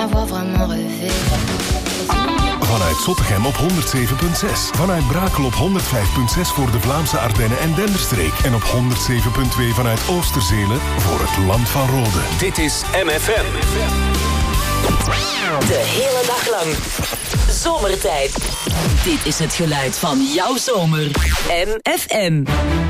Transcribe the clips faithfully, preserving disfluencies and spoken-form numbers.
avoir vraiment rêvé. Vanuit Zottegem op honderd zeven komma zes. Vanuit Brakel op honderd vijf komma zes voor de Vlaamse Ardennen en Denderstreek. En op honderd zeven komma twee vanuit Oosterzelen voor het land van Rode. Dit is M F M. De hele dag lang. Zomertijd. Dit is het geluid van jouw zomer. M F M.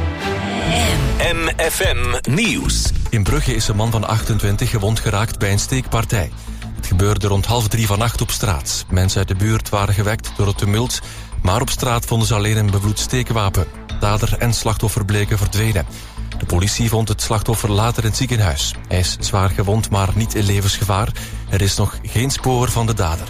M F M Nieuws. In Brugge is een man van achtentwintig gewond geraakt bij een steekpartij. Het gebeurde rond half drie vannacht op straat. Mensen uit de buurt waren gewekt door het tumult, maar op straat vonden ze alleen een bebloed steekwapen. Dader en slachtoffer bleken verdwenen. De politie vond het slachtoffer later in het ziekenhuis. Hij is zwaar gewond, maar niet in levensgevaar. Er is nog geen spoor van de dader.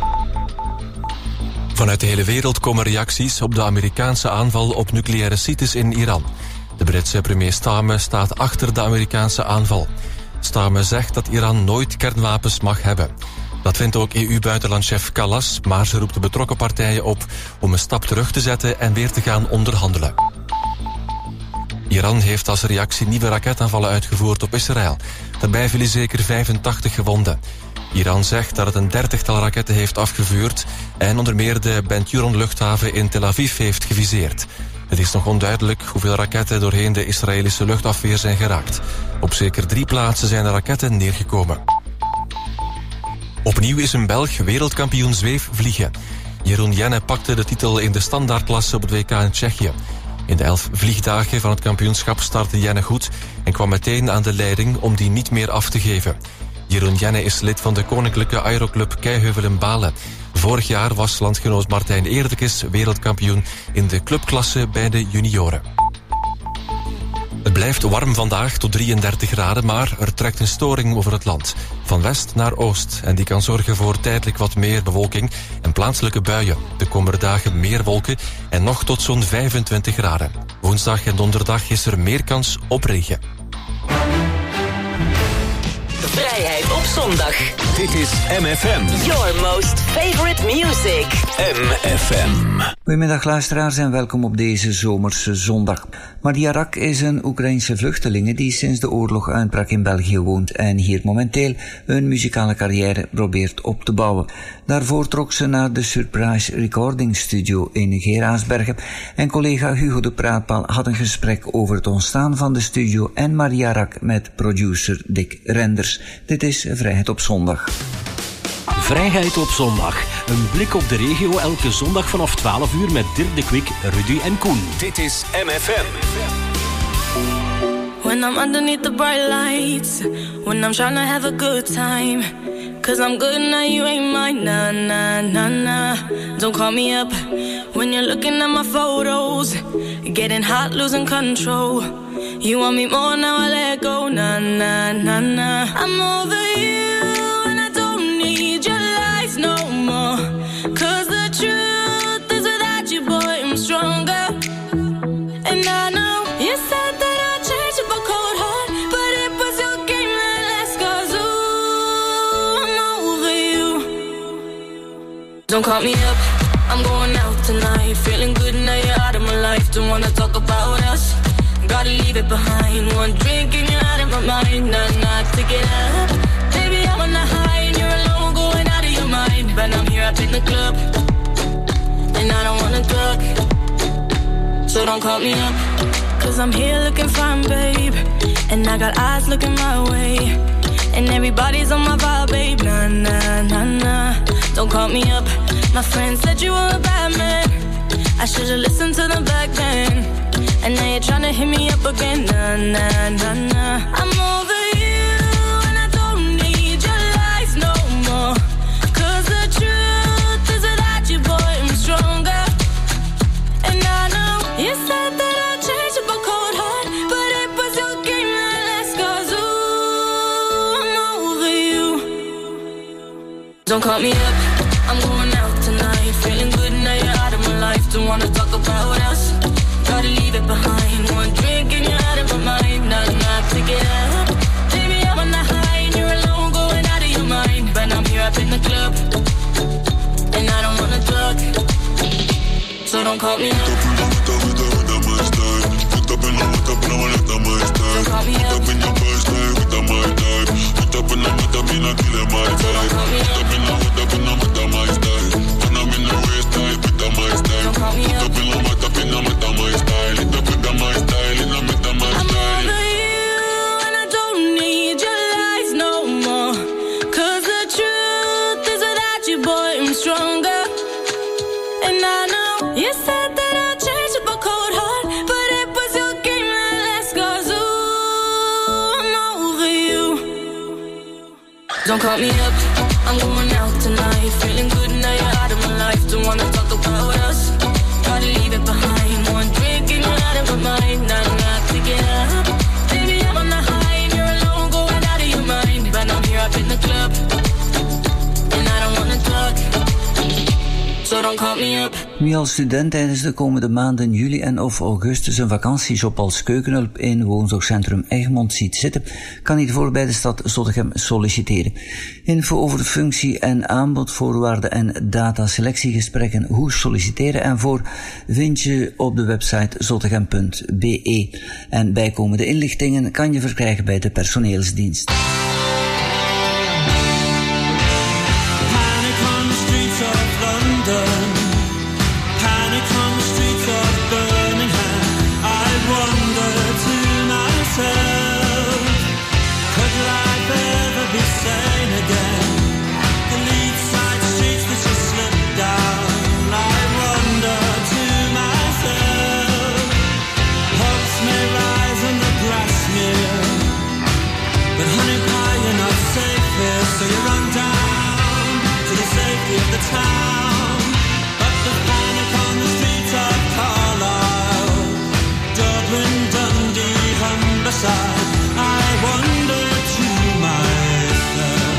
Vanuit de hele wereld komen reacties op de Amerikaanse aanval op nucleaire sites in Iran. De Britse premier Starmer staat achter de Amerikaanse aanval. Starmer zegt dat Iran nooit kernwapens mag hebben. Dat vindt ook E U-buitenlandchef Kallas, maar ze roept de betrokken partijen op om een stap terug te zetten en weer te gaan onderhandelen. Iran heeft als reactie nieuwe raketaanvallen uitgevoerd op Israël. Daarbij vielen zeker vijfentachtig gewonden. Iran zegt dat het een dertigtal raketten heeft afgevuurd en onder meer de Ben Gurion-luchthaven in Tel Aviv heeft geviseerd. Het is nog onduidelijk hoeveel raketten doorheen de Israëlische luchtafweer zijn geraakt. Op zeker drie plaatsen zijn de raketten neergekomen. Opnieuw is een Belg wereldkampioen zweefvliegen. Jeroen Jenne pakte de titel in de standaardklasse op het W K in Tsjechië. In de elf vliegdagen van het kampioenschap startte Jenne goed en kwam meteen aan de leiding om die niet meer af te geven. Jeroen Jenne is lid van de Koninklijke Aeroclub Keiheuvel in Balen. Vorig jaar was landgenoot Martijn Eerdekes wereldkampioen in de clubklasse bij de junioren. Het blijft warm vandaag tot drieëndertig graden, maar er trekt een storing over het land. Van west naar oost. En die kan zorgen voor tijdelijk wat meer bewolking en plaatselijke buien. De komende dagen meer wolken en nog tot zo'n vijfentwintig graden. Woensdag en donderdag is er meer kans op regen. Vrijheid op zondag. Dit is M F M. Your most favorite music. M F M. Goedemiddag luisteraars en welkom op deze zomerse zondag. Maria Rak is een Oekraïense vluchteling die sinds de oorlog uitbrak in België woont en hier momenteel een muzikale carrière probeert op te bouwen. Daarvoor trok ze naar de Surprise Recording Studio in Geraardsbergen en collega Hugo de Praatpaal had een gesprek over het ontstaan van de studio en Maria Rak met producer Dick Renders. Dit is Vrijheid op zondag. Vrijheid op zondag. Een blik op de regio elke zondag vanaf twaalf uur met Dirk de Kwik, Rudy en Koen. Dit is M F M. When I'm underneath the bright lights, when I'm trying to have a good time, cause I'm good now, you ain't mine, nah, nah, nah, nah. Don't call me up when you're looking at my photos, getting hot, losing control. You want me more, now I let go, nah, nah, nah, nah. I'm over you. No more, cause the truth is without you, boy, I'm stronger. And I know you said that I'd change up a cold heart, but it was your game that last, cause ooh, I'm over you. Don't call me up, I'm going out tonight, feeling good now you're out of my life, don't wanna talk about us, gotta leave it behind, one drink and you're out of my mind, not, not to get up, baby I'm on the high and you're alone, going out of your mind, but I'm here up in the club, and I don't wanna talk, so don't call me up, cause I'm here looking fine, babe, and I got eyes looking my way, and everybody's on my vibe, babe, nah, nah, nah, nah, don't call me up, my friend said you were a bad man, I should've listened to them back then, and now you're tryna hit me up again, nah, nah, nah, nah, I'm over you, and I don't need your lies no more, cause the truth is without you, boy, I'm stronger, and I know you said that I'd change up a cold heart, but it was your game that last, cause ooh, I'm over you. Don't call me up, I'm going out tonight, feeling good now you're out of my life, don't wanna talk about us, gotta leave it behind, one drink and you're out of my mind, not enough to get up, baby I'm on the high and you're alone, going out of your mind, but I'm here up in the club, and I don't wanna talk, so don't call me up. Don't call me up. Don't call me up. call me up, I'm going out tonight. Feeling good now you're out of my life. Don't wanna talk about us, gotta leave it behind. One drink and you're out of my mind. Not enough to get up. Baby, I'm on the high and you're alone, going out of your mind. But I'm here up in the club, and I don't wanna talk, so don't call me up. Wie als student tijdens de komende maanden juli en of augustus een vakantiejob als keukenhulp in woonzorgcentrum Egmond ziet zitten, kan hiervoor bij de stad Zottegem solliciteren. Info over de functie en aanbodvoorwaarden en dataselectiegesprekken, hoe solliciteren en voor, vind je op de website zottegem punt b e. En bijkomende inlichtingen kan je verkrijgen bij de personeelsdienst. So you run down to the safety of the town, but the panic on the streets of Carlisle, Dublin, Dundee, Humberside, I wonder to myself.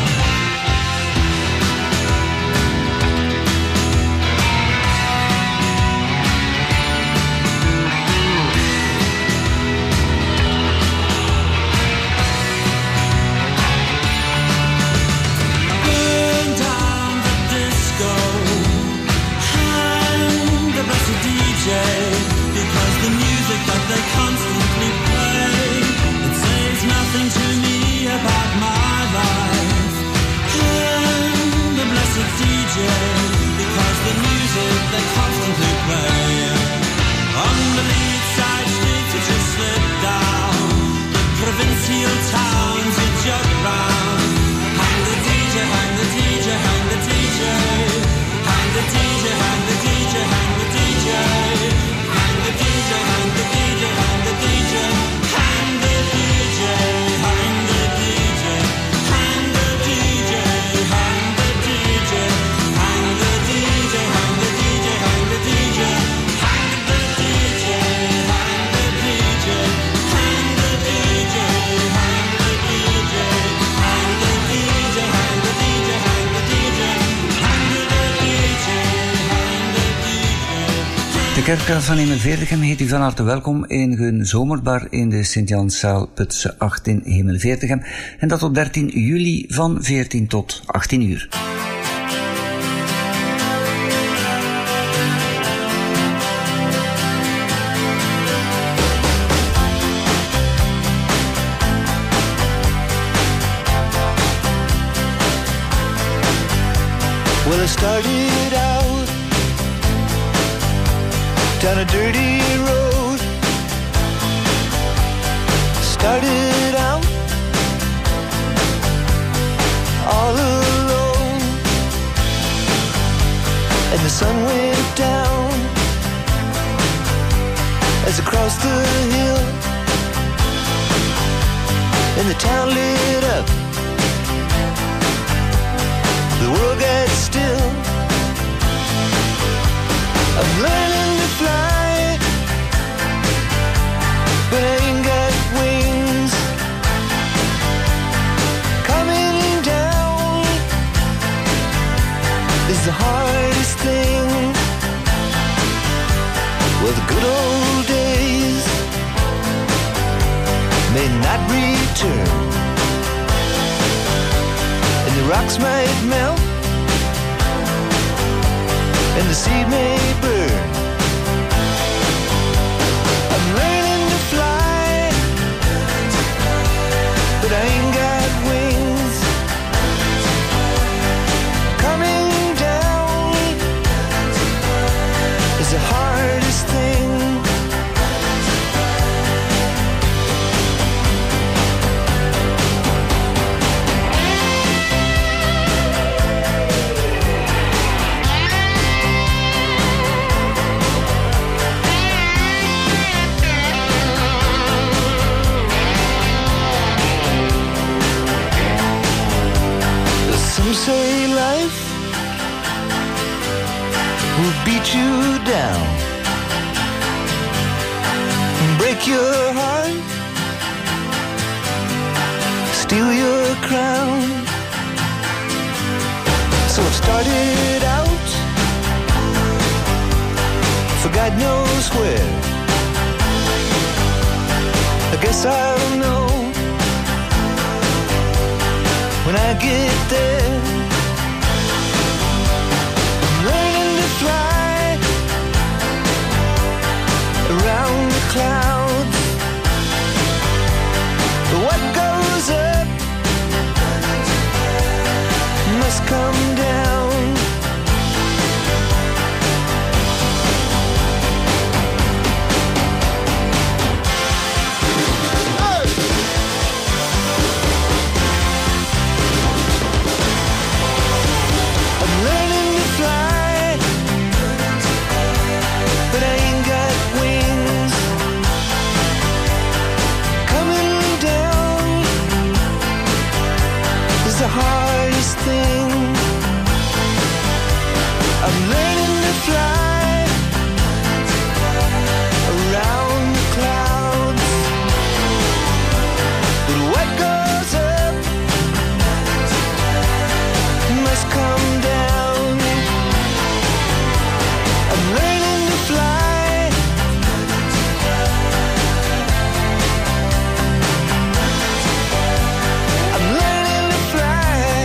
Because the music that they constantly play, it says nothing to me about my life. And the blessed D J, because the music they constantly play. On the lead side streets you just slip down, the provincial towns you jog round. Hang the D J, hang the D J, hang the D J, hang the D J, hang the D J, hang the D J. Hang the D J, hang the D J, hang the D J, hang the D J, hang the D J, hang the D J, hang the D J, hang the D J, hang the D J, hang the D J, hang the D J, hang the D J, hang the D J, hang the D J, hang the D J, hang the D J, hang the D J, hang the D J, hang the D J. De kerkraad van Hemelveertigem heet u van harte welkom in hun zomerbar in de Sint-Janszaal Putse acht in Hemelveertigem. En dat op dertien juli van veertien tot achttien uur. Well, I started out down a dirty road. Started out all alone, and the sun went down as I crossed the hill, and the town lit up. The world got still. I'm learning to fly, but I ain't got wings. Coming down is the hardest thing. Well, the good old days may not return, and the rocks might melt, and the sea may burn. I'm learning to fly, but I ain't got wings. Coming down is the hardest thing. say life will beat you down, break your heart, steal your crown. So it started out for God knows where. I guess I'll know when I get there. I'm learning to fly around the clouds. What goes up must come down. The hardest thing. I'm learning to fly around the clouds, but what goes up must come down. I'm learning to fly. I'm learning to fly.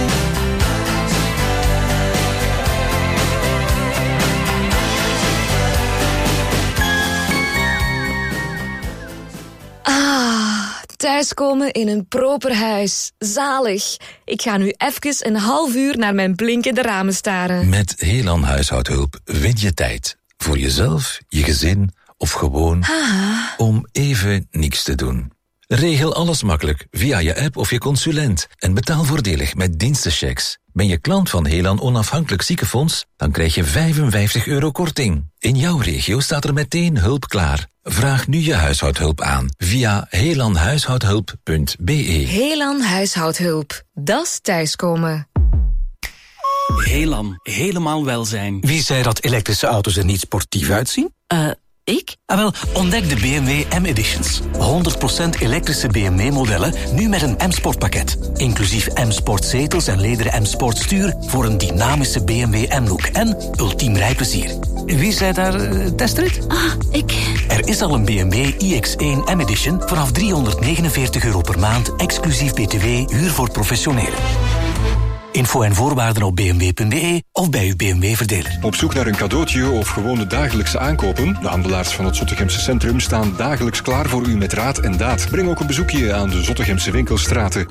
Thuiskomen in een proper huis. Zalig. Ik ga nu even een half uur naar mijn blinkende ramen staren. Met Helan Huishoudhulp win je tijd. Voor jezelf, je gezin of gewoon Ah. om even niks te doen. Regel alles makkelijk via je app of je consulent en betaal voordelig met dienstenchecks. Ben je klant van Helan Onafhankelijk Ziekenfonds, dan krijg je vijfenvijftig euro korting. In jouw regio staat er meteen hulp klaar. Vraag nu je huishoudhulp aan via helanhuishoudhulp punt be. Helan Huishoudhulp. Das thuiskomen. Helan, helemaal welzijn. Wie zei dat elektrische auto's er niet sportief uitzien? Eh, uh, ik? Ah wel, ontdek de B M W M-Editions. honderd procent elektrische B M W-modellen, nu met een M-Sport-pakket. Inclusief M-Sport zetels en lederen M-Sport stuur voor een dynamische B M W M-look en ultiem rijplezier. Wie zei daar uh, testrit? Ah, ik. Er is al een B M W i X één M-Edition vanaf driehonderdnegenenveertig euro per maand, exclusief B T W, huur voor professionelen. Info en voorwaarden op b m w punt b e of bij uw B M W-verdeler. Op zoek naar een cadeautje of gewoon de dagelijkse aankopen? De handelaars van het Zottegemse Centrum staan dagelijks klaar voor u met raad en daad. Breng ook een bezoekje aan de Zottegemse winkelstraten.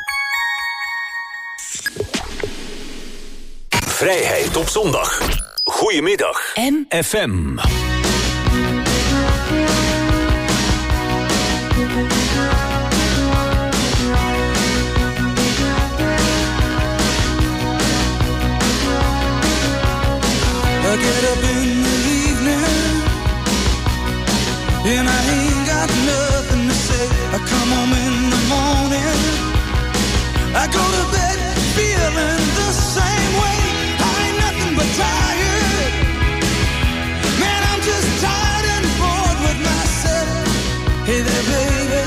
Vrijheid op zondag. Goedemiddag. M F M. I get up in the evening and I ain't got nothing to say. I come home in the morning, I go to bed feeling the same way. I ain't nothing but tired. Man, I'm just tired and bored with myself. Hey there, baby,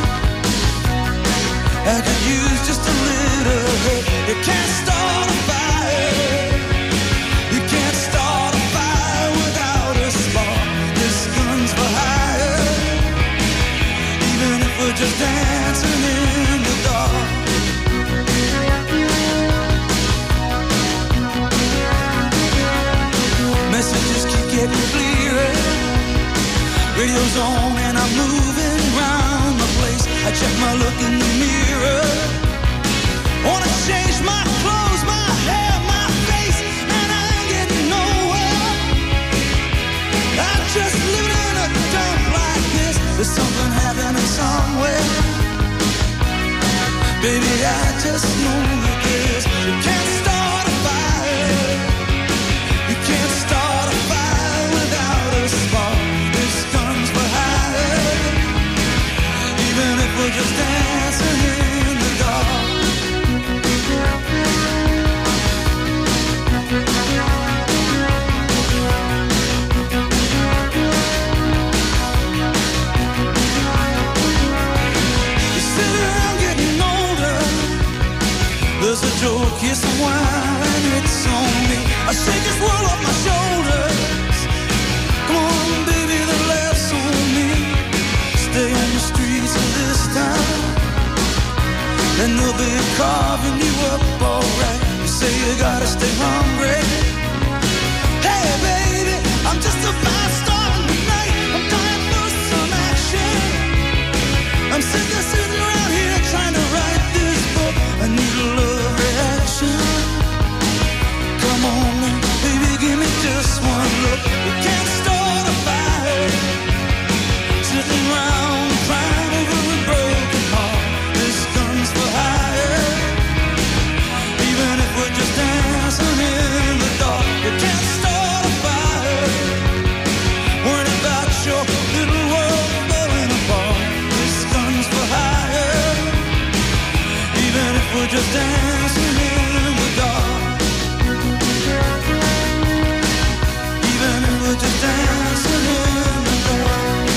I could use just a little help. You can't start a fire. You can't start a fire without a spark. This gun's for hire. Even if we're just dancing in the dark. Messages keep getting clearer. Radio's on and I'm moving round the place. I check my look in the mirror. Wanna change my clothes, my hair, my face, and I ain't getting nowhere. I'm just living in a dump like this. There's something happening somewhere. Baby, I just know that this. You can't start a fire. You can't start a fire without a spark. This gun's for hire. Even if we're just dancing in the dark. say you gotta stay hungry. Hey baby, I'm just a fast star tonight. I'm dying for some action. I'm sick of sitting around here trying to write this book. I need a love reaction. Come on now, baby, give me just one look. We can't start a fire sitting around crying over a broken heart. This gun's for hire. Even if we're just dancing in the dark, we can't start a fire worrying about your little world falling apart. This gun's for hire. Even if we're just dancing in the dark. Even if we're just dancing in the dark.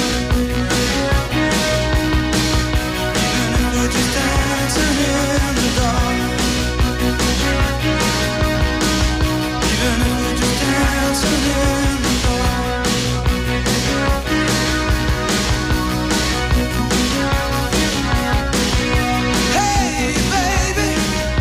Even if we're just dancing in the dark. Even if we're just dancing in the dark. Hey baby,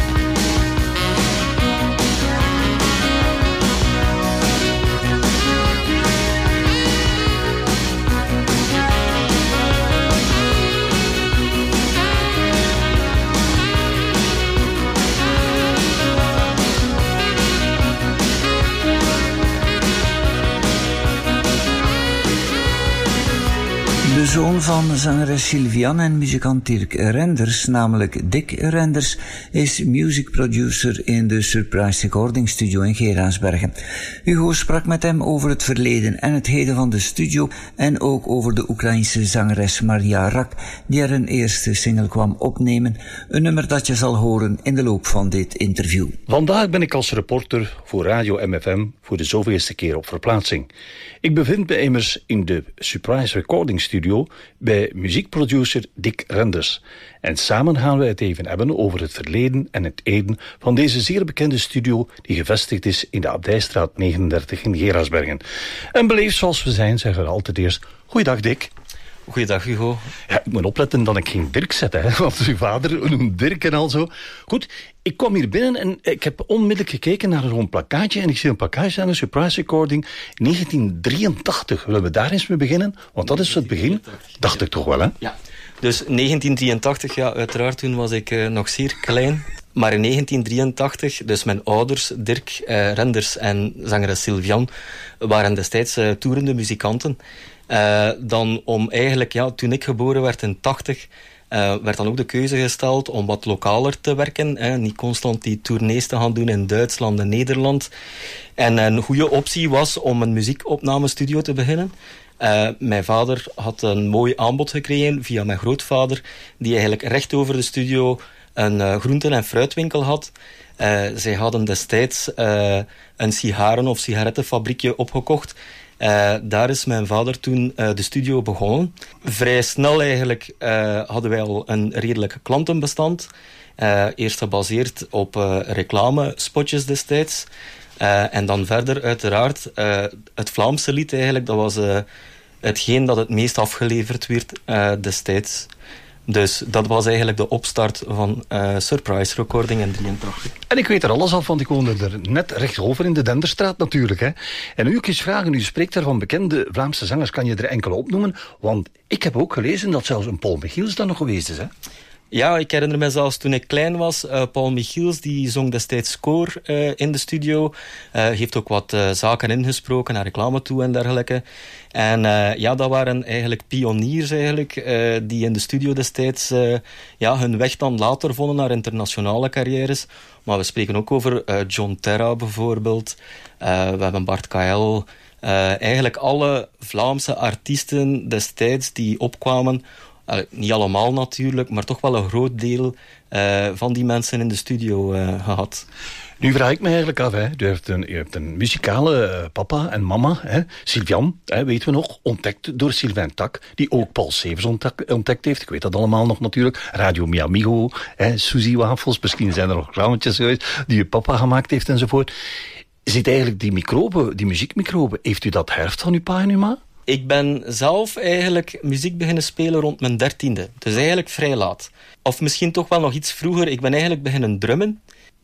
De zoon van zangeres Sylvian en muzikant Dirk Renders, namelijk Dick Renders, is music producer in de Surprise Recording Studio in Geraardsbergen. Hugo sprak met hem over het verleden en het heden van de studio en ook over de Oekraïense zangeres Maria Rak, die er een eerste single kwam opnemen, een nummer dat je zal horen in de loop van dit interview. Vandaag ben ik als reporter voor Radio M F M voor de zoveelste keer op verplaatsing. Ik bevind me immers in de Surprise Recording Studio bij muziekproducer Dick Renders. En samen gaan we het even hebben over het verleden en het heden van deze zeer bekende studio die gevestigd is in de Abdijstraat negenendertig in Geraardsbergen. En beleefd zoals we zijn, zeggen we altijd eerst: goeiedag Dick. Goeiedag Hugo. Ja, ik moet opletten dat ik geen Dirk zet, hè, want uw vader noemt Dirk en al zo. Goed, ik kwam hier binnen en ik heb onmiddellijk gekeken naar zo'n plakkaatje en ik zie een plakkaatje aan een Surprise Recording negentien drieëntachtig. Willen we daar eens mee beginnen? Want dat is het begin, dacht ik toch wel, hè? Ja. Dus negentien drieëntachtig, ja, uiteraard, toen was ik uh, nog zeer klein. Maar in negentien drieëntachtig, dus mijn ouders, Dirk uh, Renders en zangeres Sylvian, waren destijds uh, toerende muzikanten. Uh, dan om eigenlijk, ja, toen ik geboren werd in tachtig, uh, werd dan ook de keuze gesteld om wat lokaler te werken. Hè, niet constant die tournees te gaan doen in Duitsland en Nederland. En een goede optie was om een muziekopnamestudio te beginnen. Uh, mijn vader had een mooi aanbod gekregen via mijn grootvader, die eigenlijk recht over de studio een uh, groenten- en fruitwinkel had. Uh, zij hadden destijds uh, een sigaren- of sigarettenfabriekje opgekocht. Uh, daar is mijn vader toen uh, de studio begonnen. Vrij snel eigenlijk uh, hadden wij al een redelijk klantenbestand. Uh, eerst gebaseerd op uh, reclamespotjes destijds. Uh, en dan verder uiteraard uh, het Vlaamse lied eigenlijk. Dat was uh, hetgeen dat het meest afgeleverd werd uh, destijds. Dus dat was eigenlijk de opstart van uh, Surprise Recording in drieëntachtig. En ik weet er alles af, want ik woonde er net rechtsover in de Denderstraat natuurlijk. Hè. En nu ik eens vragen, u spreekt daar van bekende Vlaamse zangers, kan je er enkele opnoemen? Want ik heb ook gelezen dat zelfs een Paul Michiels daar nog geweest is, hè? Ja, ik herinner me zelfs toen ik klein was, uh, Paul Michiels, die zong destijds koor uh, in de studio. Uh, heeft ook wat uh, zaken ingesproken, naar reclame toe en dergelijke. En uh, ja, dat waren eigenlijk pioniers eigenlijk, uh, die in de studio destijds uh, ja, hun weg dan later vonden naar internationale carrières. Maar we spreken ook over uh, John Terra bijvoorbeeld. Uh, we hebben Bart K L. Uh, eigenlijk alle Vlaamse artiesten destijds die opkwamen. Uh, niet allemaal natuurlijk, maar toch wel een groot deel uh, van die mensen in de studio uh, gehad. Nu vraag ik me eigenlijk af, hè. U, hebt een, u hebt een muzikale uh, papa en mama, hè. Sylvian, hè, weten we nog, ontdekt door Sylvain Tak, die ook Paul Severs ontdekt, ontdekt heeft. Ik weet dat allemaal nog natuurlijk. Radio Mi Amigo, hè, Suzy Wafels, misschien zijn er nog reclametjes geweest die uw papa gemaakt heeft enzovoort. Zit eigenlijk die microben, die muziekmicroben, heeft u dat herfst van uw pa en uw ma? Ik ben zelf eigenlijk muziek beginnen spelen rond mijn dertiende. Dus eigenlijk vrij laat. Of misschien toch wel nog iets vroeger. Ik ben eigenlijk beginnen drummen.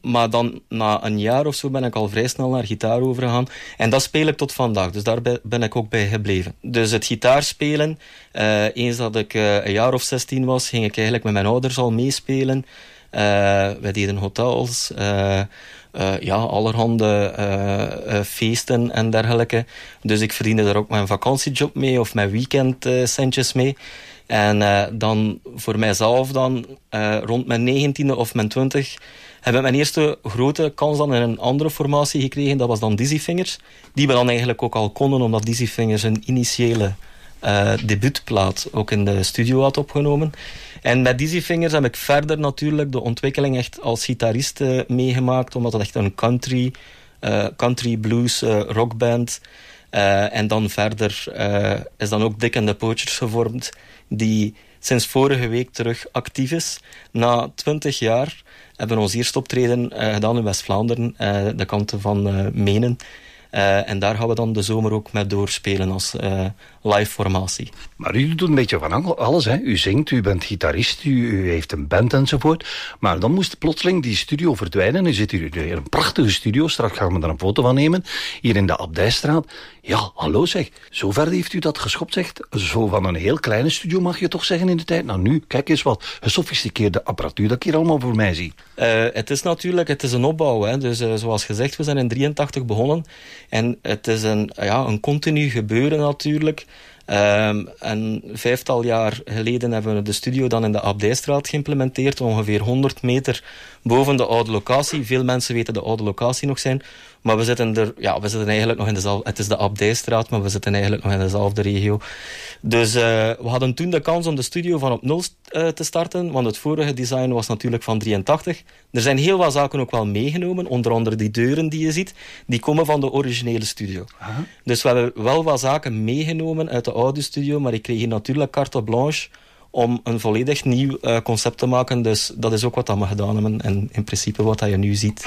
maar dan na een jaar of zo ben ik al vrij snel naar gitaar overgegaan. En dat speel ik tot vandaag, dus daar ben ik ook bij gebleven. Dus het gitaarspelen, uh, eens dat ik uh, een jaar of zestien was, ging ik eigenlijk met mijn ouders al meespelen. Uh, wij deden hotels, uh, uh, ja, allerhande uh, uh, feesten en dergelijke. Dus ik verdiende daar ook mijn vakantiejob mee of mijn weekendcentjes mee. En uh, dan voor mijzelf dan, uh, rond mijn negentiende of mijn twintig, heb ik mijn eerste grote kans dan in een andere formatie gekregen. Dat was dan Dizzy Fingers. Die we dan eigenlijk ook al konden, omdat Dizzy Fingers een initiële uh, debuutplaat ook in de studio had opgenomen. En met Dizzy Fingers heb ik verder natuurlijk de ontwikkeling echt als gitarist uh, meegemaakt, omdat het echt een country, uh, country blues uh, rockband. Uh, en dan verder uh, is dan ook Dick and the Poachers gevormd, die sinds vorige week terug actief is. Na twintig jaar hebben we ons eerste optreden uh, gedaan in West-Vlaanderen, uh, de kanten van uh, Menen. Uh, en daar gaan we dan de zomer ook met doorspelen als uh, live formatie. Maar u doet een beetje van alles, hè? U zingt, u bent gitarist, u, u heeft een band enzovoort. Maar dan moest plotseling die studio verdwijnen. Nu zit u in een prachtige studio, straks gaan we er een foto van nemen. Hier in de Abdijstraat. Ja, hallo zeg, zo ver heeft u dat geschopt, zegt. Zo van een heel kleine studio mag je toch zeggen in de tijd. Nou nu, kijk eens wat gesofisticeerde apparatuur dat ik hier allemaal voor mij zie. Uh, het is natuurlijk, het is een opbouw. Hè? Dus uh, zoals gezegd, we zijn in drieëntachtig begonnen. En het is een, ja, een continu gebeuren natuurlijk. Um, en vijftal jaar geleden hebben we de studio dan in de Abdijstraat geïmplementeerd, ongeveer honderd meter boven de oude locatie. Veel mensen weten de oude locatie nog zijn, maar we zitten er, ja, we zitten eigenlijk nog in dezelfde, het is de Abdijstraat, maar we zitten eigenlijk nog in dezelfde regio. Dus uh, we hadden toen de kans om de studio van op nul uh, te starten, want het vorige design was natuurlijk van drieëntachtig. Er zijn heel wat zaken ook wel meegenomen, onder andere die deuren die je ziet, die komen van de originele studio. Aha. Dus we hebben wel wat zaken meegenomen uit de oude studio, maar ik kreeg hier natuurlijk carte blanche om een volledig nieuw uh, concept te maken. Dus dat is ook wat we gedaan hebben en in principe wat je nu ziet.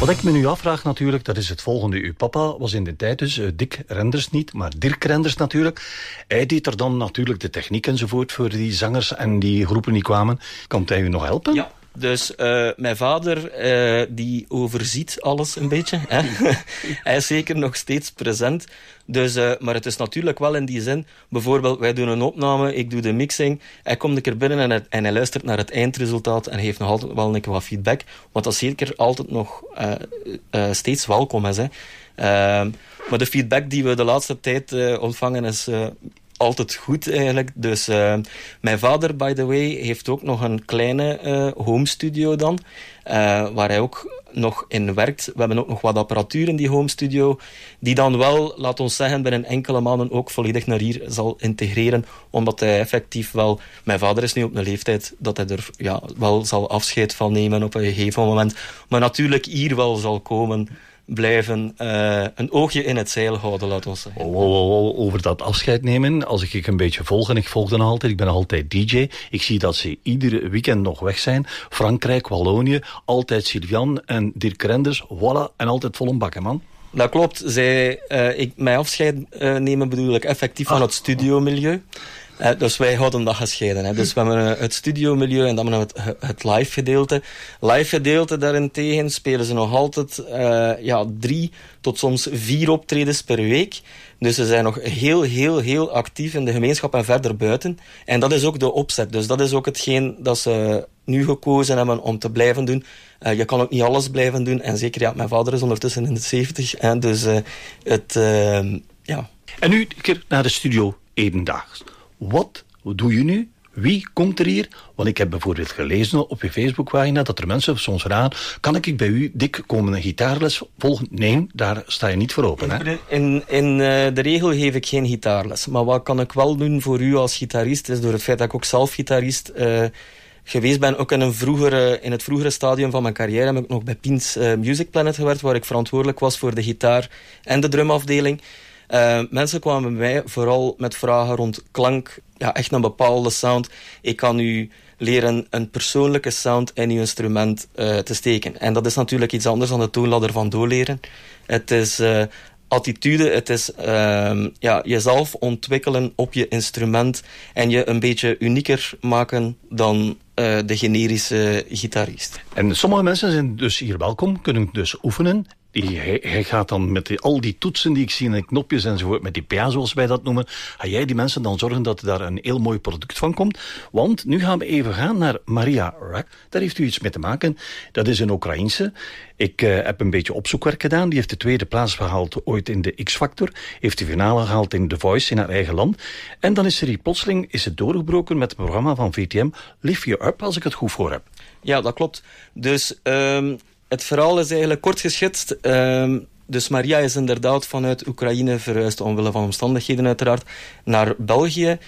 Wat ik me nu afvraag natuurlijk, dat is het volgende. Uw papa was in de tijd dus uh, Dick Renders niet, maar Dirk Renders natuurlijk. Hij deed er dan natuurlijk de techniek enzovoort voor die zangers en die groepen die kwamen. Kan hij u nog helpen? Ja. Dus uh, mijn vader, uh, die overziet alles een beetje. Hè? Hij is zeker nog steeds present. Dus, uh, maar het is natuurlijk wel in die zin, bijvoorbeeld wij doen een opname, ik doe de mixing, hij komt een keer binnen en, het, en hij luistert naar het eindresultaat en hij heeft nog altijd wel een keer wat feedback, want dat zeker altijd nog uh, uh, steeds welkom is. Hè. Uh, maar de feedback die we de laatste tijd uh, ontvangen is uh, altijd goed eigenlijk. Dus uh, mijn vader, by the way, heeft ook nog een kleine uh, home studio dan, uh, waar hij ook nog in werkt. We hebben ook nog wat apparatuur in die home studio, die dan wel, laat ons zeggen, binnen enkele maanden ook volledig naar hier zal integreren, omdat hij effectief wel, mijn vader is nu op een leeftijd dat hij er ja, wel zal afscheid van nemen op een gegeven moment, maar natuurlijk hier wel zal komen blijven uh, een oogje in het zeil houden, laat ons zeggen. Oh, oh, oh, over dat afscheid nemen, als ik ik een beetje volg, en ik volg dan altijd, ik ben altijd D J, ik zie dat ze iedere weekend nog weg zijn. Frankrijk, Wallonië, altijd Sylvian en Dirk Renders, voilà, en altijd vol een bakken, man. Dat klopt. Zij, uh, ik, mijn afscheid uh, nemen bedoel ik effectief ah. van het studiomilieu. Uh, dus wij houden dat gescheiden. Hè. Dus we hebben uh, het studiomilieu en dan hebben we het, het live gedeelte. Live gedeelte daarentegen spelen ze nog altijd uh, ja, drie tot soms vier optredens per week. Dus ze zijn nog heel, heel, heel actief in de gemeenschap en verder buiten. En dat is ook de opzet. Dus dat is ook hetgeen dat ze nu gekozen hebben om te blijven doen. Uh, je kan ook niet alles blijven doen. En zeker, ja, mijn vader is ondertussen in de zeventig. En dus uh, het, uh, ja. En nu een keer naar de studio Edendaags. Wat doe je nu? Wie komt er hier? Want ik heb bijvoorbeeld gelezen op je Facebookpagina dat er mensen soms vragen, kan ik bij u, Dick, komen een gitaarles volgen? Nee, daar sta je niet voor open. Hè? In, in uh, de regel geef ik geen gitaarles. Maar wat kan ik wel doen voor u als gitarist, is door het feit dat ik ook zelf gitarist uh, geweest ben. Ook in, een vroegere, in het vroegere stadium van mijn carrière heb ik nog bij Piens uh, Music Planet gewerkt, waar ik verantwoordelijk was voor de gitaar en de drumafdeling. Uh, mensen kwamen bij mij vooral met vragen rond klank, ja, echt een bepaalde sound. Ik kan u leren een persoonlijke sound in uw instrument uh, te steken. En dat is natuurlijk iets anders dan de toonladder van doorleren. Het is uh, attitude, het is uh, ja, jezelf ontwikkelen op je instrument en je een beetje unieker maken dan uh, de generische gitarist. En sommige mensen zijn dus hier welkom, kunnen dus oefenen. Hij, hij gaat dan met die, al die toetsen die ik zie en die knopjes enzovoort, met die P A zoals wij dat noemen, ga jij die mensen dan zorgen dat er daar een heel mooi product van komt. Want nu gaan we even gaan naar Maria Rak. Daar heeft u iets mee te maken. Dat is een Oekraïense. Ik uh, heb een beetje opzoekwerk gedaan. Die heeft de tweede plaats gehaald ooit in de X-Factor. Heeft de finale gehaald in The Voice in haar eigen land. En dan is er hier plotseling is het doorgebroken met het programma van V T M Lift You Up, als ik het goed voor heb. Ja, dat klopt. Dus Um... het verhaal is eigenlijk kort geschetst. Um, dus Maria is inderdaad vanuit Oekraïne verhuisd, omwille van omstandigheden uiteraard, naar België.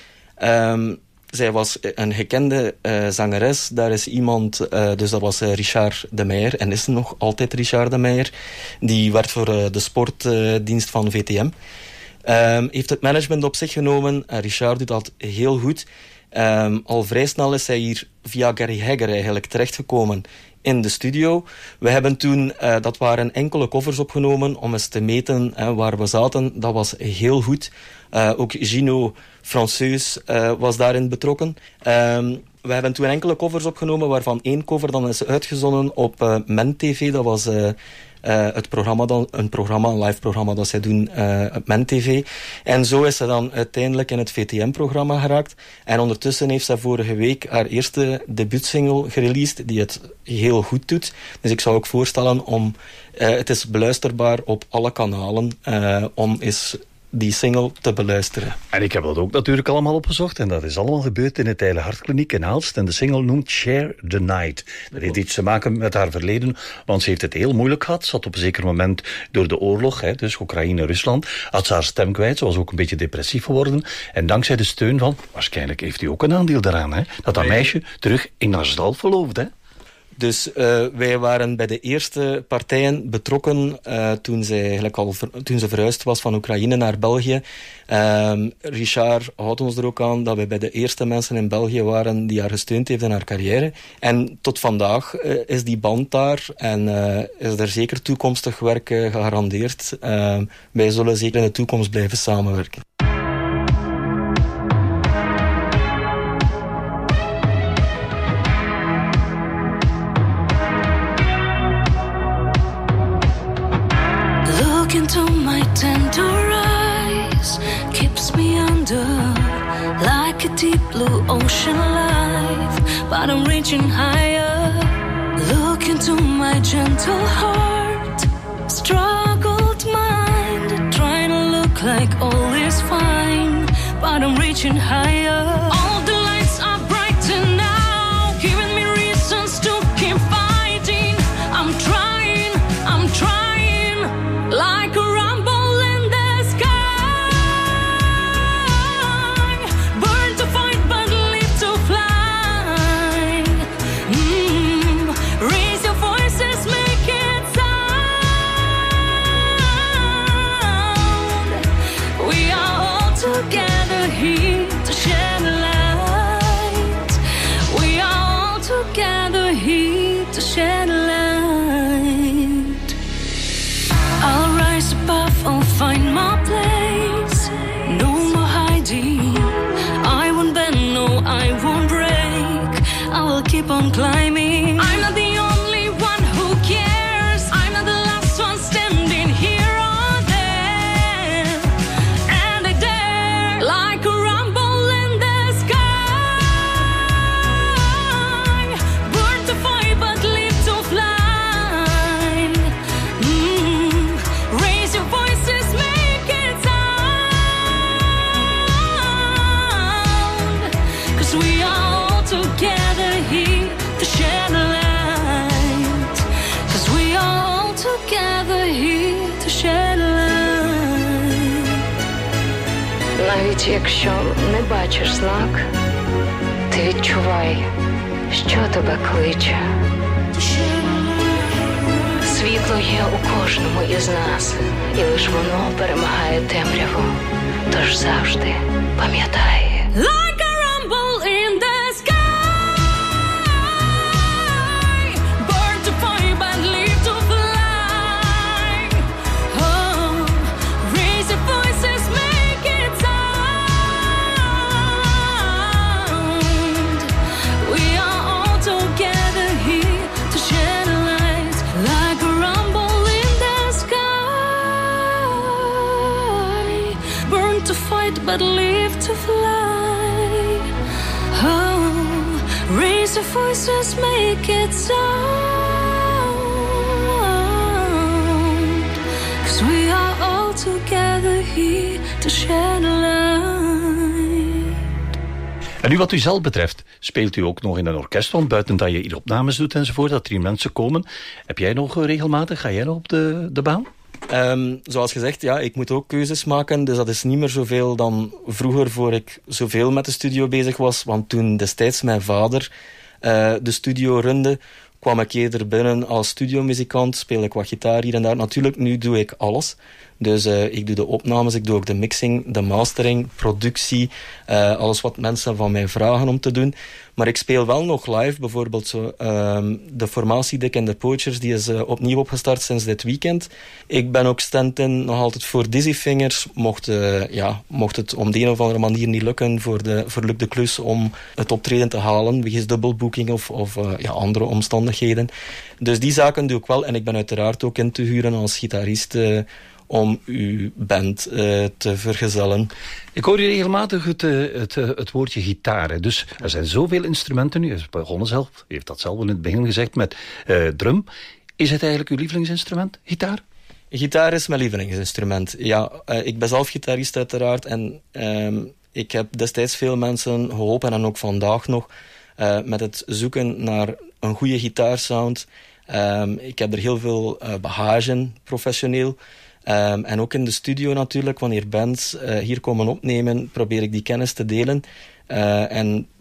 Um, zij was een gekende uh, zangeres. Daar is iemand, uh, dus dat was uh, Richard de Meijer, en is nog altijd Richard de Meijer. Die werkt voor uh, de sportdienst uh, van V T M. Um, heeft het management op zich genomen. Uh, Richard doet dat heel goed. Um, al vrij snel is hij hier via Gary Hegger eigenlijk terechtgekomen in de studio. We hebben toen, uh, dat waren enkele covers opgenomen om eens te meten uh, waar we zaten. Dat was heel goed. Uh, ook Gino Franceus uh, was daarin betrokken. Um, we hebben toen enkele covers opgenomen, waarvan één cover dan is uitgezonden op uh, Men T V. Dat was uh, Uh, het programma dan, een programma, een live programma dat zij doen uh, op Men T V. En zo is ze dan uiteindelijk in het V T M-programma geraakt. En ondertussen heeft zij vorige week haar eerste debuutsingle gereleased, die het heel goed doet. Dus ik zou ook voorstellen om, uh, het is beluisterbaar op alle kanalen, uh, om eens die single te beluisteren. En ik heb dat ook natuurlijk allemaal opgezocht. En dat is allemaal gebeurd in het Eile Hartkliniek in Aalst. En de single noemt Share the Night. Dat heeft iets te maken met haar verleden. Want ze heeft het heel moeilijk gehad. Ze had op een zeker moment door de oorlog, hè, dus Oekraïne-Rusland, had ze haar stem kwijt. Ze was ook een beetje depressief geworden. En dankzij de steun van, waarschijnlijk heeft u ook een aandeel daaraan, hè, dat dat meisje terug in haar stal verlooft, hè. Dus uh, wij waren bij de eerste partijen betrokken uh, toen, zij eigenlijk al ver, toen ze verhuisd was van Oekraïne naar België. Um, Richard houdt ons er ook aan dat wij bij de eerste mensen in België waren die haar gesteund heeft in haar carrière. En tot vandaag uh, is die band daar en uh, is er zeker toekomstig werk uh, gegarandeerd. Uh, wij zullen zeker in de toekomst blijven samenwerken. Look into my tender eyes, keeps me under like a deep blue ocean life, but I'm reaching higher. Look into my gentle heart, struggled mind, trying to look like all is fine, but I'm reaching higher. All the lights are brighter now, giving me reasons to keep fighting. I'm trying, I'm trying, like a rumble in the sky. Burn to fight but live to fly. Mm. Raise your voices, make it sound. We are all together here to share the light. We are all together here to share the light. I'll rise above, I'll find my place. No more hiding. I won't bend, no, I won't break. I will keep on climbing. I'm not the only one who cares. I'm not the last one standing here or there. And I dare, like a rumble in the sky. Born to fight but live to fly. Mm. Raise your voices, make it sound. Cause we are all together here to share the light. Cause we are all together here to share the light. Навіть якщо не бачиш знак, ти відчувай, що тебе кличе. Світло є у кожному із нас, і лиш воно перемагає темряву. Тож завжди пам'ятай. Like a rumble in the sky. Born to fight but live to fly. Oh, raise your voices, make it sound. We are all together here to share the light. Like a rumble in the sky. Born to fight but live to fly. Oh, raise your voices, make it sound. Cause we are all together here to share the light. En nu wat u zelf betreft, speelt u ook nog in een orkest, want buiten dat je hier opnames doet enzovoort, dat er hier mensen komen, heb jij nog regelmatig, ga jij nog op de, de baan? Um, zoals gezegd, ja, ik moet ook keuzes maken, dus dat is niet meer zoveel dan vroeger, voor ik zoveel met de studio bezig was, want toen destijds mijn vader uh, de studio runde, kwam ik eerder binnen als studiomuzikant, speel ik wat gitaar hier en daar. Natuurlijk, nu doe ik alles. Dus uh, ik doe de opnames, ik doe ook de mixing, de mastering, productie, uh, alles wat mensen van mij vragen om te doen. Maar ik speel wel nog live, bijvoorbeeld zo, um, de formatie Dick and the Poachers, die is uh, opnieuw opgestart sinds dit weekend. Ik ben ook stand-in nog altijd voor Dizzy Fingers. Mocht, uh, ja, mocht het om de een of andere manier niet lukken voor, de, voor Luc de Klus om het optreden te halen, wegens dubbelboeking of, of uh, ja, andere omstandigheden. Dus die zaken doe ik wel. En ik ben uiteraard ook in te huren als gitarist uh, om uw band uh, te vergezellen. Ik hoor je regelmatig het, het, het woordje gitaar. Dus er zijn zoveel instrumenten nu. Hij is begonnen zelf, u heeft dat zelf in het begin gezegd, met uh, drum. Is het eigenlijk uw lievelingsinstrument, gitaar? Gitaar is mijn lievelingsinstrument. Ja, uh, ik ben zelf gitarist uiteraard. En uh, ik heb destijds veel mensen geholpen, en ook vandaag nog, uh, met het zoeken naar een goede gitaarsound. Um, ik heb er heel veel uh, bagage professioneel. Um, en ook in de studio natuurlijk, wanneer bands uh, hier komen opnemen, probeer ik die kennis te delen. Uh, en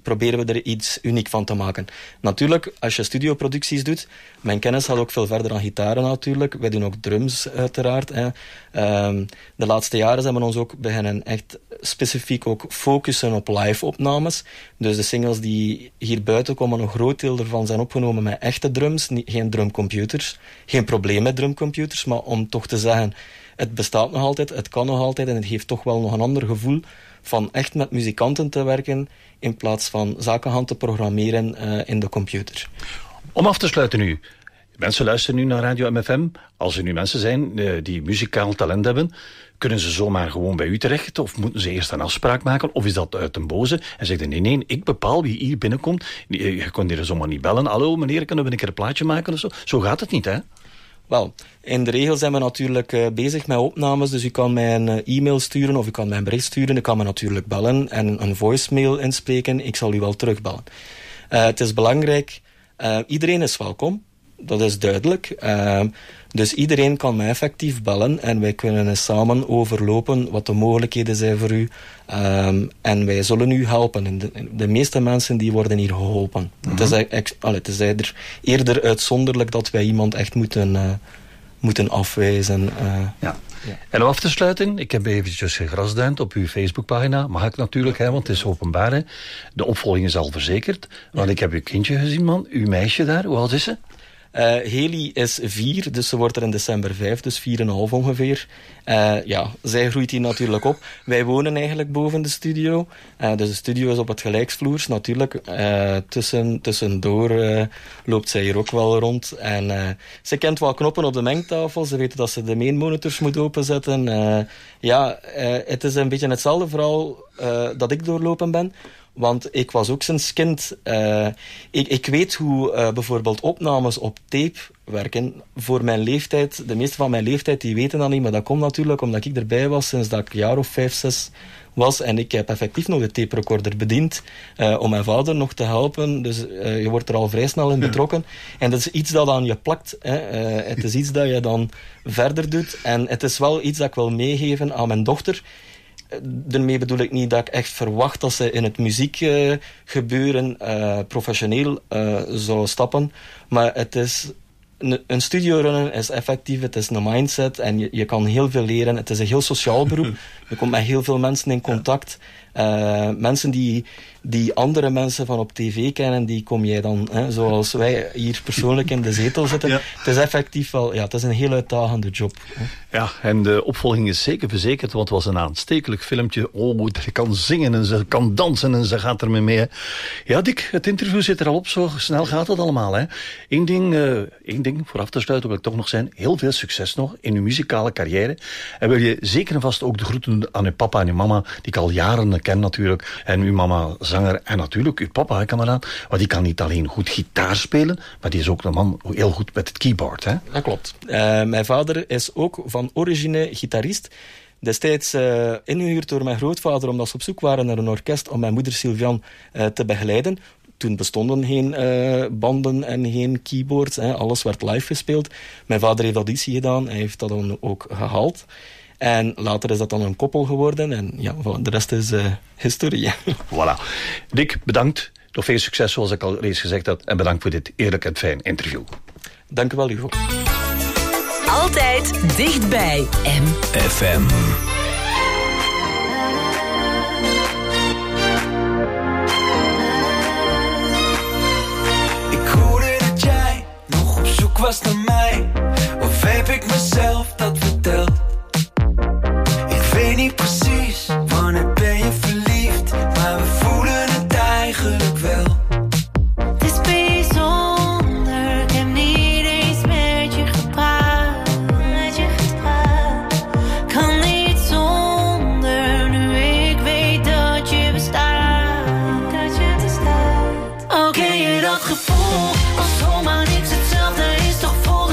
proberen we er iets uniek van te maken. Natuurlijk, als je studioproducties doet, mijn kennis gaat ook veel verder dan gitaren natuurlijk. Wij doen ook drums uiteraard. Hè. Um, de laatste jaren zijn we ons ook beginnen echt specifiek ook focussen op live-opnames. Dus de singles die hier buiten komen, een groot deel ervan zijn opgenomen met echte drums, niet, geen drumcomputers. Geen probleem met drumcomputers, maar om toch te zeggen, het bestaat nog altijd, het kan nog altijd en het heeft toch wel nog een ander gevoel van echt met muzikanten te werken in plaats van zaken gaan te programmeren uh, in de computer. Om af te sluiten nu. Mensen luisteren nu naar Radio M F M. Als er nu mensen zijn uh, die muzikaal talent hebben, kunnen ze zomaar gewoon bij u terecht? Of moeten ze eerst een afspraak maken? Of is dat uit een boze? En zegt hij, nee, nee, ik bepaal wie hier binnenkomt. Je kunt hier zomaar niet bellen. Hallo meneer, kunnen we een keer een plaatje maken of zo? Zo gaat het niet, hè? Wel, in de regel zijn we natuurlijk uh, bezig met opnames, dus u kan mij een uh, e-mail sturen of u kan mij een bericht sturen. Ik kan me natuurlijk bellen en een voicemail inspreken. Ik zal u wel terugbellen. Uh, het is belangrijk, uh, iedereen is welkom, dat is duidelijk. Uh, dus iedereen kan mij effectief bellen en wij kunnen eens samen overlopen wat de mogelijkheden zijn voor u. Um, en wij zullen u helpen. En de, de meeste mensen die worden hier geholpen. Mm-hmm. Het, is, ex, allee, het is eerder, eerder uitzonderlijk dat wij iemand echt moeten, uh, moeten afwijzen. Uh, ja. Ja. En om af te sluiten, ik heb eventjes gegrasduind op uw Facebookpagina. Mag ik natuurlijk, hè, want het is openbaar. Hè. De opvolging is al verzekerd. Want ja. Ik heb uw kindje gezien, man. Uw meisje daar, hoe oud is ze? Uh, Haley is vier, dus ze wordt er in december vijf, dus vier en een half ongeveer. Uh, ja, zij groeit hier natuurlijk op. Wij wonen eigenlijk boven de studio. Uh, dus de studio is op het gelijksvloers, natuurlijk. Uh, tussen, tussendoor uh, loopt zij hier ook wel rond. En uh, ze kent wel knoppen op de mengtafel. Ze weet dat ze de main monitors moet openzetten. Uh, ja, uh, het is een beetje hetzelfde verhaal uh, dat ik doorlopen ben. Want ik was ook sinds kind... Uh, ik, ik weet hoe uh, bijvoorbeeld opnames op tape werken. Voor mijn leeftijd, de meeste van mijn leeftijd, die weten dat niet. Maar dat komt natuurlijk omdat ik erbij was sinds dat ik een jaar of vijf, zes was. En ik heb effectief nog de tape recorder bediend. Uh, om mijn vader nog te helpen. Dus uh, je wordt er al vrij snel in betrokken. En dat is iets dat aan je plakt. Hè. Uh, het is iets dat je dan verder doet. En het is wel iets dat ik wil meegeven aan mijn dochter. Daarmee bedoel ik niet dat ik echt verwacht dat ze in het muziekgebeuren uh, uh, professioneel uh, zou stappen. Maar het is... Een, een studio runnen is effectief, het is een mindset en je, je kan heel veel leren. Het is een heel sociaal beroep. Je komt met heel veel mensen in contact. Uh, mensen die, die andere mensen van op tv kennen, die kom jij dan, hè, zoals wij hier persoonlijk in de zetel zitten. Ja. Het is effectief wel, ja, het is een heel uitdagende job. Hè. Ja, en de opvolging is zeker verzekerd, want het was een aanstekelijk filmpje. Oh, ze kan zingen en ze kan dansen en ze gaat ermee mee. Ja, Dick, het interview zit er al op, zo snel gaat het allemaal. Hè. Eén ding, uh, één ding, voor af te sluiten wil ik toch nog zijn, heel veel succes nog in uw muzikale carrière. En wil je zeker en vast ook de groeten aan uw papa en uw mama, die ik al jaren ken natuurlijk. En uw mama zanger en natuurlijk uw papa, kameraad. Want die kan niet alleen goed gitaar spelen, maar die is ook een man heel goed met het keyboard. Hè? Dat klopt. Uh, mijn vader is ook van origine gitarist. Destijds uh, ingehuurd door mijn grootvader omdat ze op zoek waren naar een orkest om mijn moeder Sylvian uh, te begeleiden. Toen bestonden geen uh, banden en geen keyboards. Hè. Alles werd live gespeeld. Mijn vader heeft auditie gedaan. Hij heeft dat dan ook gehaald. En later is dat dan een koppel geworden. En ja, de rest is uh, historie. Voilà. Dick, bedankt. Nog veel succes zoals ik al reeds gezegd had. En bedankt voor dit eerlijk en fijn interview. Dank u wel, Hugo. Altijd dichtbij M F M. Was naar mij, of heb ik mezelf dat verteld? Ik weet niet precies, wanneer ben je verliefd, maar we voelen het eigenlijk wel. Het is bijzonder, ik heb niet eens met je gepraat, met je gepraat. Kan niet zonder, nu ik weet dat je bestaat, dat je bestaat. Oh, ken je dat gevoel, als zomaar niks hetzelfde is, toch vol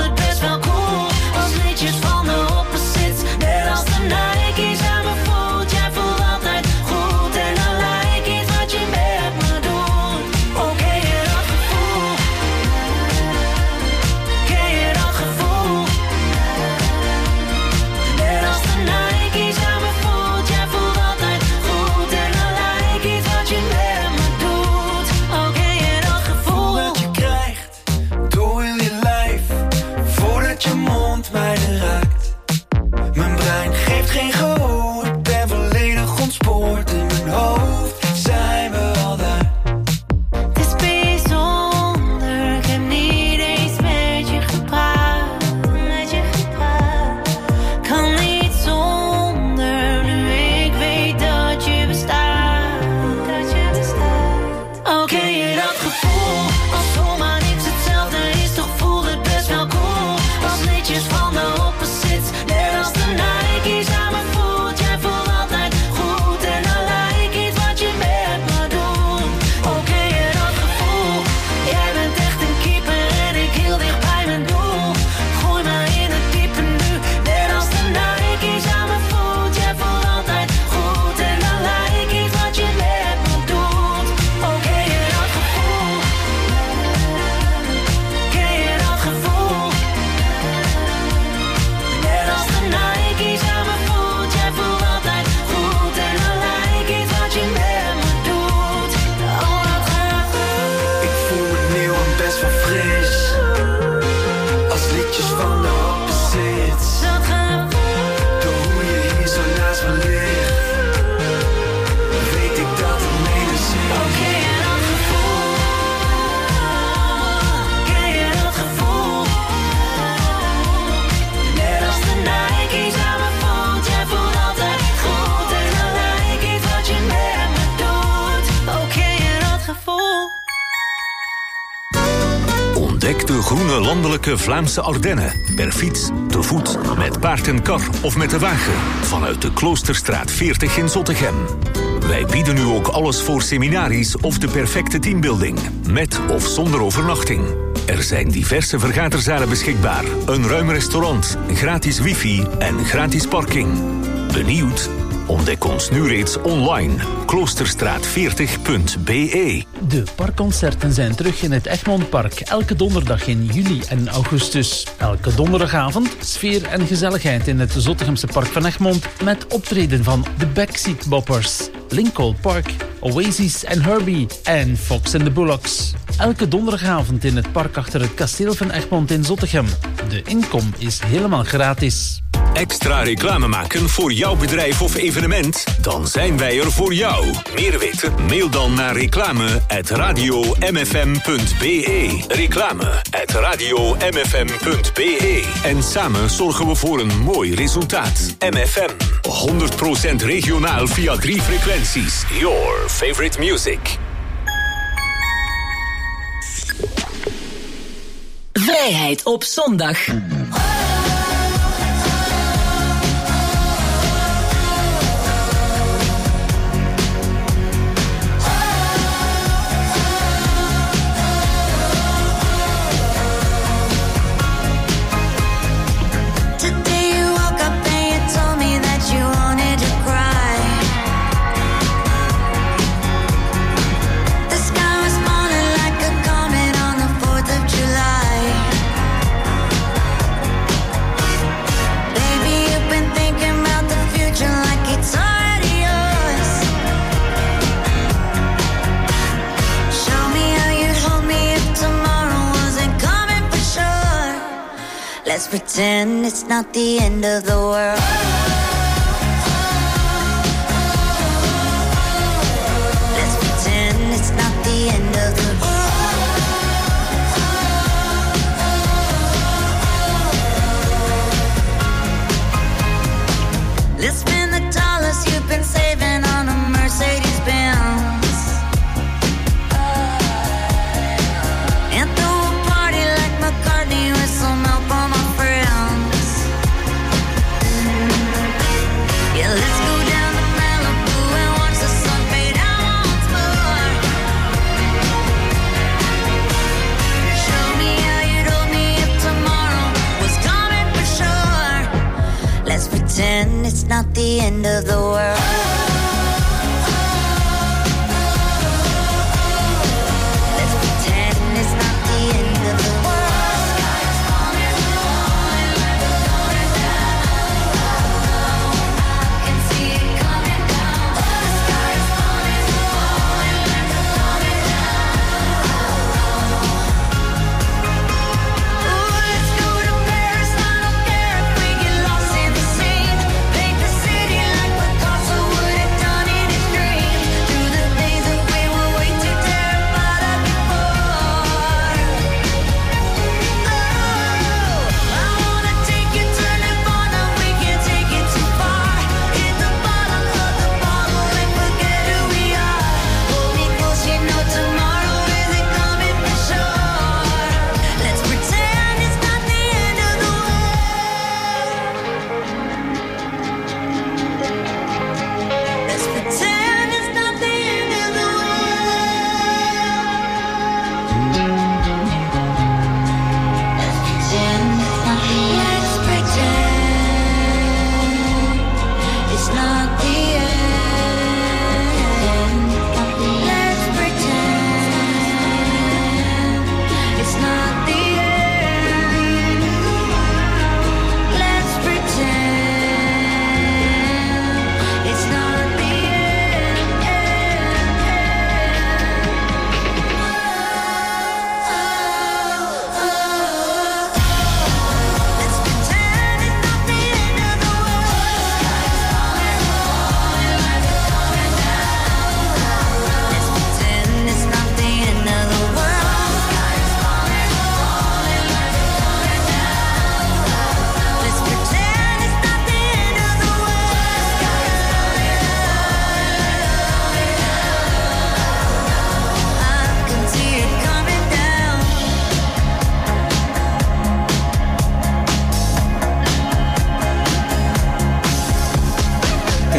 liedjes van de opposites. Door hoe je hier zo naast me ligt, weet ik dat het medicijn is. Oké, en dat gevoel, ken je dat gevoel? Net als de Nike's aan me voelt, jij voelt altijd goed. En gelijk iets wat je met me doet. Oké, en dat gevoel. Ontdek de groene landelijke Vlaamse Ardennen. Per fiets, te voet, met paard en kar of met de wagen. Vanuit de Kloosterstraat veertig in Zottegem. Wij bieden nu ook alles voor seminaries of de perfecte teambuilding. Met of zonder overnachting. Er zijn diverse vergaderzalen beschikbaar. Een ruim restaurant, gratis wifi en gratis parking. Benieuwd? Ontdek ons nu reeds online. kloosterstraat veertig punt b e. De parkconcerten zijn terug in het Egmondpark. Elke donderdag in juli en augustus. Elke donderdagavond sfeer en gezelligheid in het Zottegemse Park van Egmond. Met optreden van de Backseat Boppers, Lincoln Park, Oasis en Herbie en Fox and the Bullocks. Elke donderdagavond in het park achter het kasteel van Egmond in Zottegem. De inkom is helemaal gratis. Extra reclame maken voor jouw bedrijf of evenement? Dan zijn wij er voor jou. Meer weten? Mail dan naar reclame at radio m f m punt b e. Reclame at radio m f m punt b e. En samen zorgen we voor een mooi resultaat. M F M. honderd procent regionaal via drie frequenties. Your favorite music. Vrijheid op zondag. Let's pretend it's not the end of the world. Let's pretend it's not the end of the world. Let's spend the dollars you've been saving on a Mercedes Benz. And throw a party like McCartney with some help on my friends. Yeah, let's go down to Malibu and watch the sun fade out once more. Show me how you'd hold me if tomorrow was coming for sure. Let's pretend it's not the end of the world. Would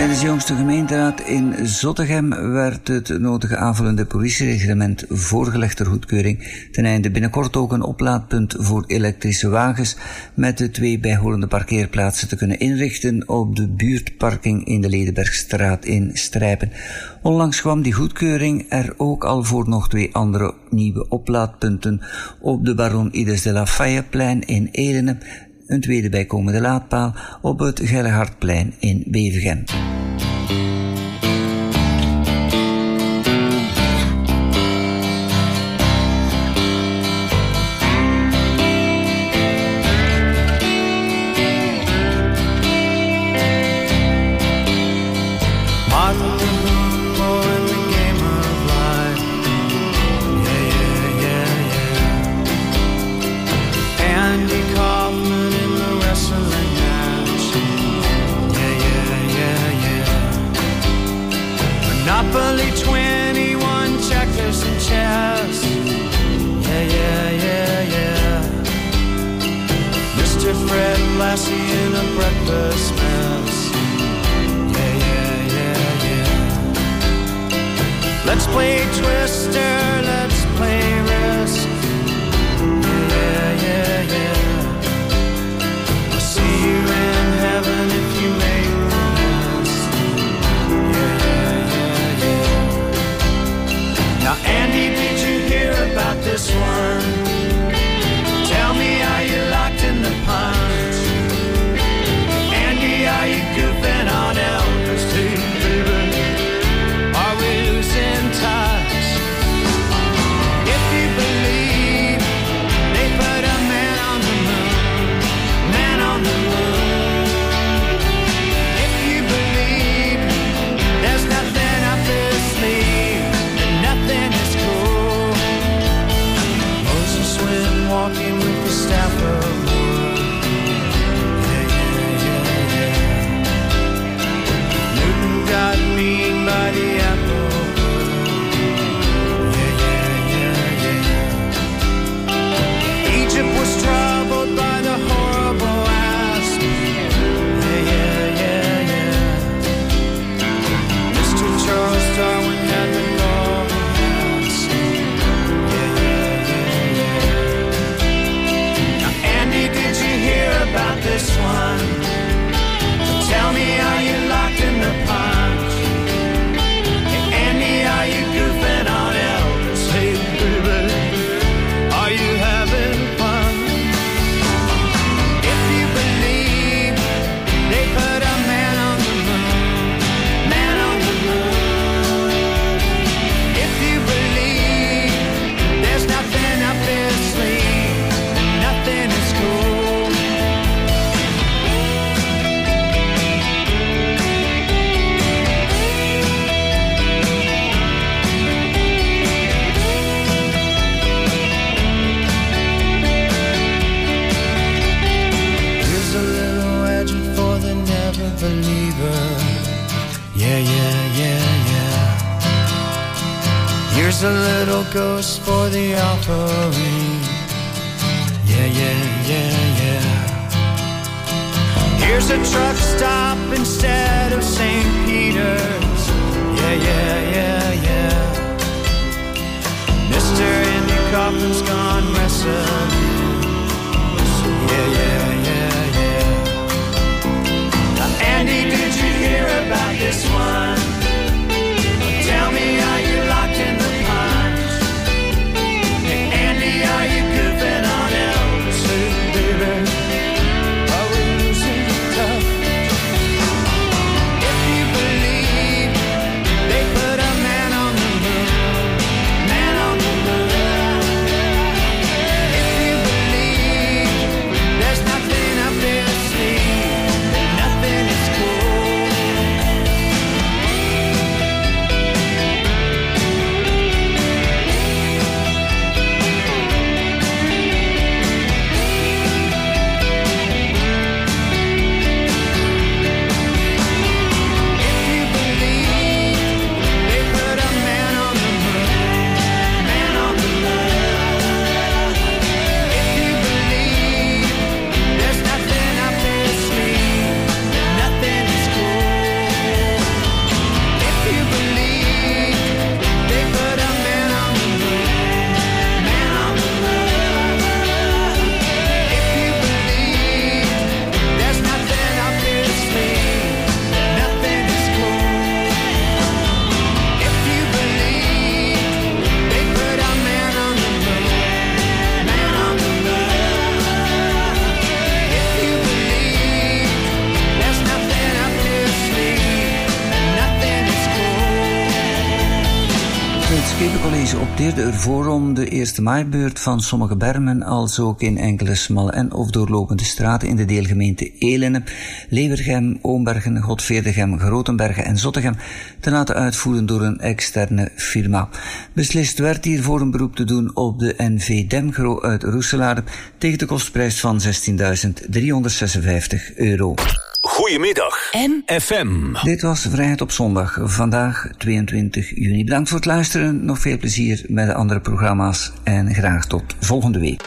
Tijdens de jongste gemeenteraad in Zottegem werd het nodige aanvullende politiereglement voorgelegd ter goedkeuring, ten einde binnenkort ook een oplaadpunt voor elektrische wagens met de twee bijhorende parkeerplaatsen te kunnen inrichten op de buurtparking in de Ledenbergstraat in Strijpen. Onlangs kwam die goedkeuring er ook al voor nog twee andere nieuwe oplaadpunten op de Baron Ides de la Fayeplein in Edene, een tweede bijkomende laadpaal op het Gellehartplein in Bevergem. Monopoly twenty-one checkers and chess. Yeah, yeah, yeah, yeah. Mister Fred Lassie in a breakfast mess. Yeah, yeah, yeah, yeah. Let's play Twister, let's play Risk. Yeah, yeah, yeah. I'll see you in heaven if you make the list. Yeah, yeah, yeah. Now, Andy, did you hear about this one? Tell me, are you locked in the punch? Andy, are you goofing on Elvis too, baby? Are we losing touch? If you believe they put a man on the moon, man on the moon. If you believe there's nothing up his sleeve, and nothing is cool. Moses went walking with the staff of wood. Yeah, yeah, yeah, yeah. Newton got mean by the apple. Yeah, yeah, yeah, yeah. Egypt was troubled by the horrible asp. Yeah, yeah, yeah, yeah. Mister Charles Darwin had the golden hands. Yeah, yeah, yeah, yeah. Now, Andy, did you hear about this one? Tell me, are you locked in the punch? Hey, Andy, are you goofing on Elvis? Hey, baby, are you having fun? If you believe they put a man on the moon, man on the moon. If you believe there's nothing up his sleeve, and nothing is cool. Here's a little legend for the never believer. Yeah, yeah, yeah, yeah. Here's a little ghost for the offering. Yeah, yeah, yeah, yeah. Here's a truck stop instead of Saint Peter's. Yeah, yeah, yeah, yeah. Mister Andy Kaufman's gone wrestling. Yeah, yeah, yeah, yeah. Now, Andy, did you hear about this one? Tell me, are you locked in the punch? Hey, Andy, are you goofing on Elvis? Hey, baby, are we losing touch? If you believe they put a man on the moon, man on the moon. If you Deze opteerde ervoor om de eerste maaibeurt van sommige bermen, als ook in enkele smalle en of doorlopende straten in de deelgemeente Elene, Levergem, Oombergen, Godveerdegem, Grotenbergen en Zottegem te laten uitvoeren door een externe firma. Beslist werd hiervoor een beroep te doen op de N V Demgro uit Roeselare tegen de kostprijs van zestienduizend driehonderdzesenvijftig euro. Goedemiddag, M F M. Dit was Vrijheid op zondag, vandaag tweeëntwintig juni. Bedankt voor het luisteren, nog veel plezier met de andere programma's en graag tot volgende week.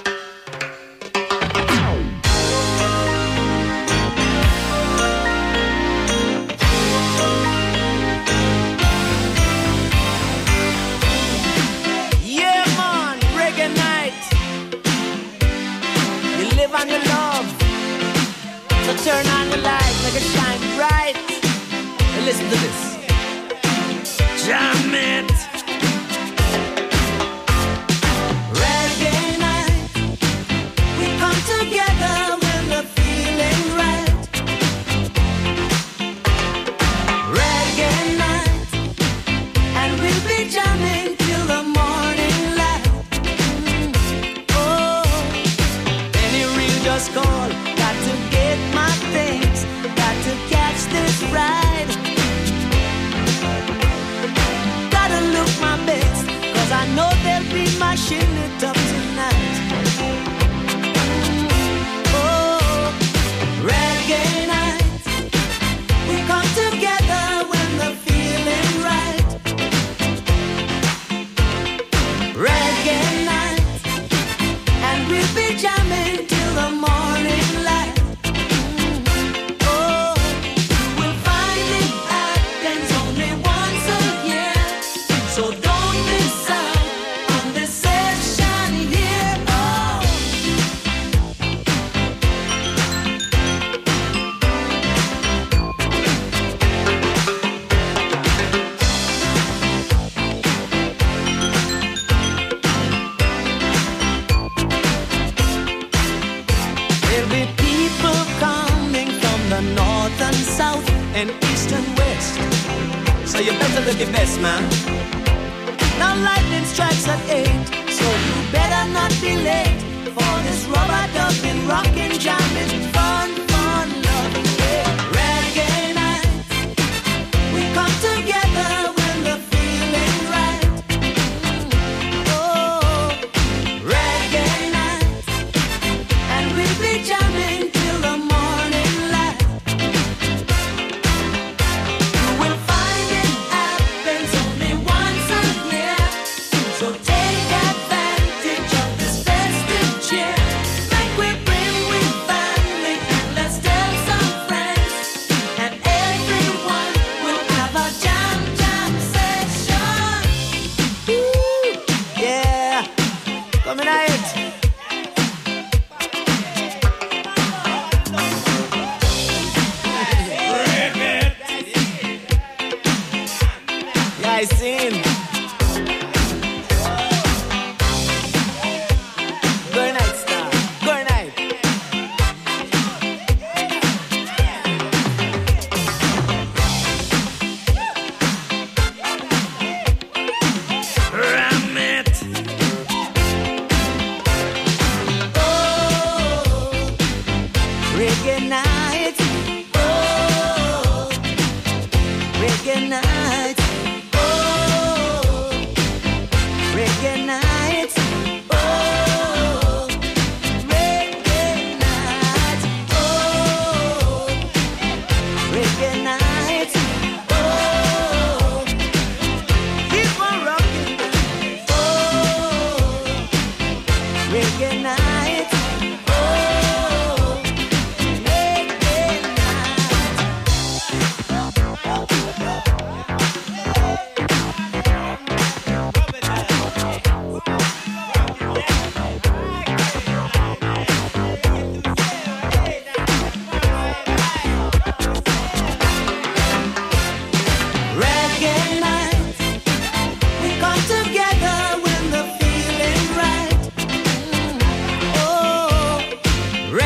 Yeah, man, reggae night. You live on your love. So turn on the light, make it shine bright. And listen to this. Jam it. Reggae night. We come together when the feeling right. Reggae night. And we'll be jamming till the morning light. Oh, any real just call. Got to get my things. Got to catch this ride. Gotta look my best, cause I know they'll be mashing it up tonight. Oh, reggae night. We come together when the feeling right. Reggae night. And we'll be jamming till the morning light. Oh, you will find it happens only once a year. So don't miss out on this session here. Oh. There'll be people coming from the north and south and east and west. So you better look your best, man. Now lightning strikes at eight, so you better not be late for this rubber dubbing, rockin', jamming, fun, fun, loving, yeah. Reggae night. We come together when the feeling right. Oh, reggae night. And we'll be jamming till the morning light. You will find it happens only once a year. So take advantage of this festive cheer. Make we bring with family and let's tell some friends. And everyone will have a jam jam session. Ooh, yeah, coming out. Yeah, I seen. Good night, star. Good night. Ram it. Oh, reggae night.